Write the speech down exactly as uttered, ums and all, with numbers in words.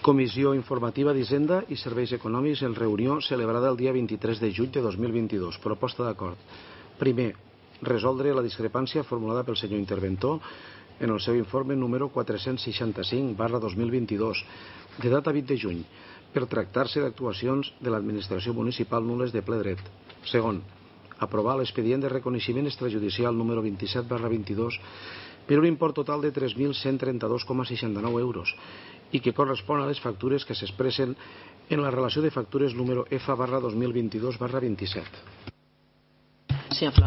Comissió Informativa d'Hisenda i Serveis Econòmics en reunió celebrada el dia vint-i-tres de juny de dos mil vint-i-dos. Proposta d'acord. Primer, resoldre la discrepància formulada pel senyor interventor en el seu informe número quatre-cents seixanta-cinc barra dos mil vint-i-dos, de data vint de juny, per tractar-se d'actuacions de l'administració municipal nul·les de ple dret. Segon, aprovar l'expedient de reconeixement extrajudicial número vint-i-set barra vint-i-dos per un import total de tres mil cent trenta-dos coma seixanta-nou euros i que correspon a les factures que s'expressen en la relació de factures número F barra dos mil vint-i-dos barra vint-i-set. Senyor Flor.